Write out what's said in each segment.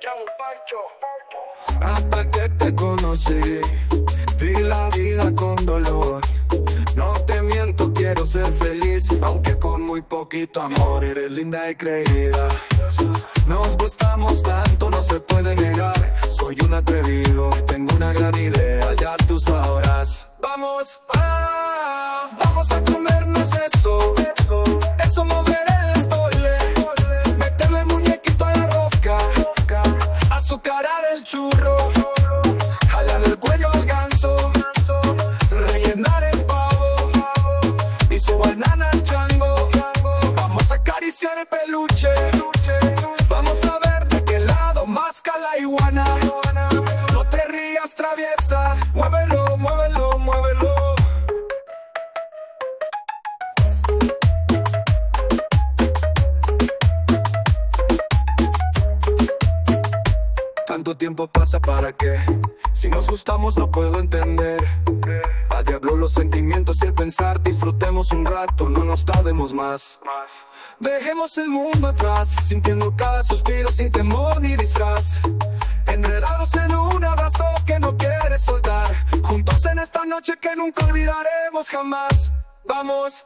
Hasta que te conocí, vi la vida con dolor. No te miento, quiero ser feliz, aunque con muy poquito amor. Eres linda y creída, nos gustamos tanto, no se puede negar. Soy un atrevido, tengo una gran idea, ya tú sabrás. Vamos a comernos eso, mover el tole, meterle el muñequito a la rosca, azucarar el churro, jalar el cuello al ganso, rellenar el pavo y su banana al chango. Vamos a acariciar el peluche, vamos a ver de qué lado masca la iguana. No te rías, traviesa, muévelo, muévelo, muévelo. Tanto tiempo pasa para qué, si nos gustamos no puedo entender. A diablo los sentimientos y el pensar, disfrutemos un rato, no nos tardemos más. Dejemos el mundo atrás, sintiendo cada suspiro sin temor ni disfraz. Enredados en un abrazo que no quieres soltar, juntos en esta noche que nunca olvidaremos jamás. Vamos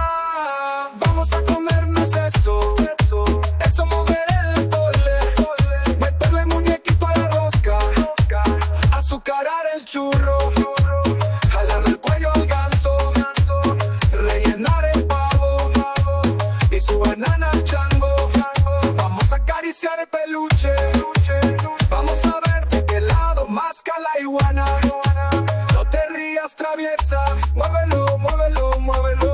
a comernos eso, mover el tole, meterle el muñequito a la rosca, azucarar el churro, jalar el cuello al ganso, rellenar el pavo y su banana al chango. Vamos a acariciar el peluche, vamos a ver de qué lado masca la iguana. No te rías, traviesa, muévelo, muévelo, muévelo.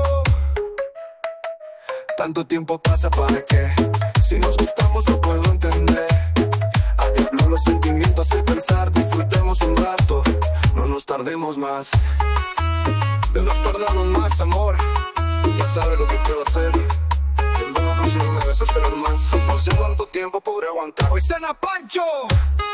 Tanto tiempo pasa para qué, si nos gustamos no puedo entender. A diablo los sentimientos y pensar, disfrutemos un rato, no nos tardemos más. No nos tardamos más, amor, ya sabes lo que quiero hacer. Si no me debes esperar más, no sé cuánto tiempo podré aguantar. Hoy cena Pancho.